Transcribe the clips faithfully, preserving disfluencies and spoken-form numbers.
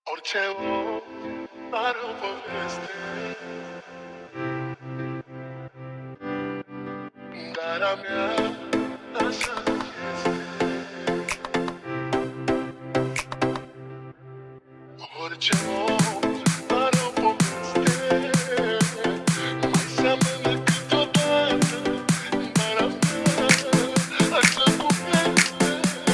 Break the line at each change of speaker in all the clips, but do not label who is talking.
Orice om are o poveste, dar a mea așa nu este. Orice om are o poveste, mai seamănă câteodată, dar a mea așa cum este.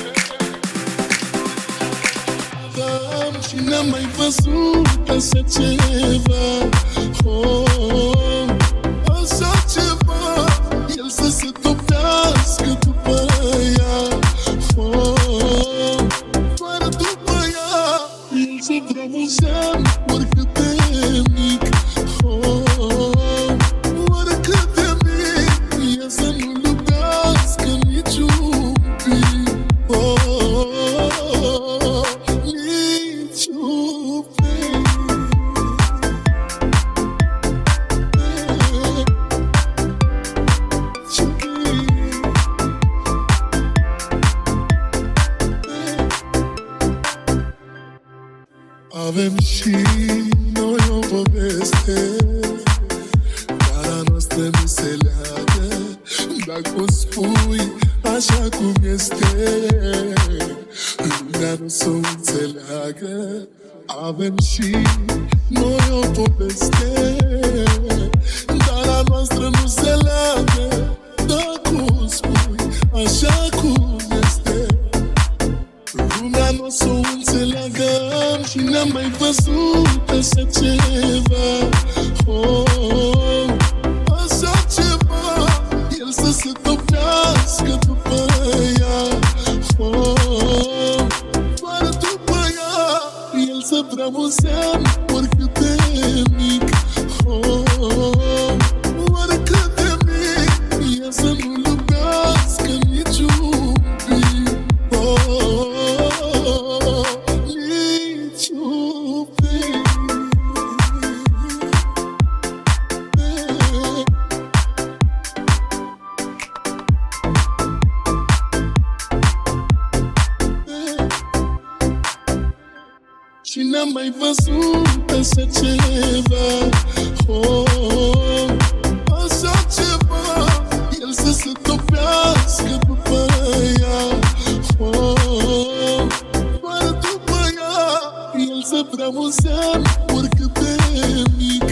Dăm și n-am mai văzut așa ceva, oh, așa ceva. El să se topească după ea, oh, doar după ea. El să vrea muzeam oricât de mic, oh, oricât de mic. Ea să nu iubească niciun pic, oh, niciun pic. Avem și noi o poveste, dar a noastră nu se leagă. Dacă o spui așa cum este, lumea nu s-o înțeleagă. Avem și noi o poveste, dar a noastră nu se leagă. Dacă o spui așa cum este, lumea nu s-o înțeleagă. Și n-am mai văzut așa ceva, oh, așa ceva. El să se topească după ea, oh, doar după ea. El să vrea muzeam oricât de mic, oh, oricât de mic. Ea să nu iubească niciun pic, oh, niciun pic. Și n-am mai văzut așa ceva, oh, așa ceva. El să se topească după ea, oh, doar după ea. El să vrea muzeam oricât de mic,